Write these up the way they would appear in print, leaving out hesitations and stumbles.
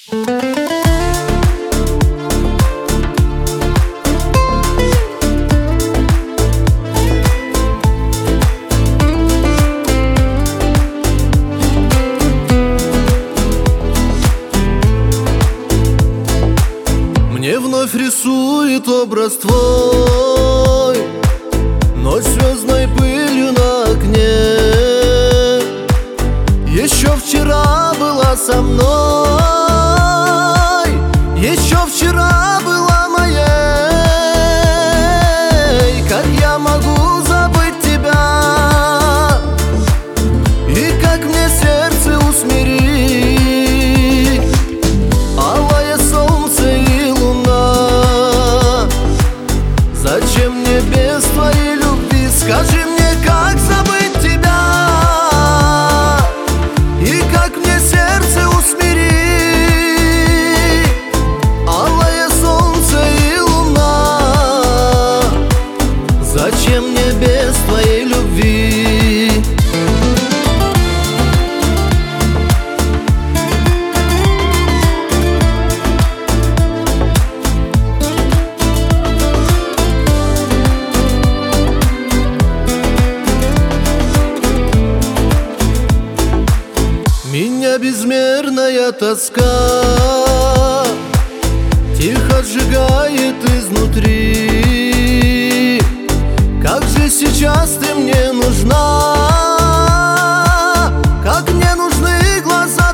Мне вновь рисует образ твой ночь звездной пылью на окне. Еще вчера была со мной, еще вчера была моей. Как я могу забыть тебя? И как мне сердце усмирить? Алое солнце и луна, зачем мне без твоей любви? Скажи мне, как забыть тебя? И как мне сердце усмирить? Алое солнце и луна, зачем мне без твоей любви? Меня безмерная тоска тихо сжигает изнутри. Как же сейчас ты мне нужна, как мне нужны глаза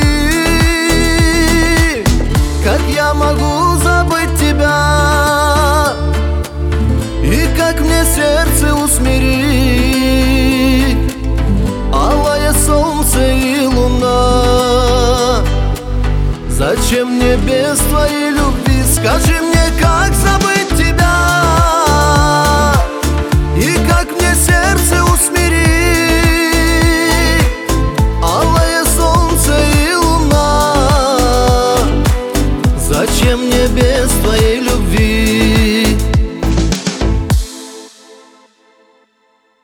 твои. Как я могу забыть тебя? И как мне сердце усмирить? Алое солнце и луна, зачем мне без твоей любви? Скажи мне, как забыть тебя? И как мне сердце усмирить? Алое солнце и луна, зачем мне без твоей любви?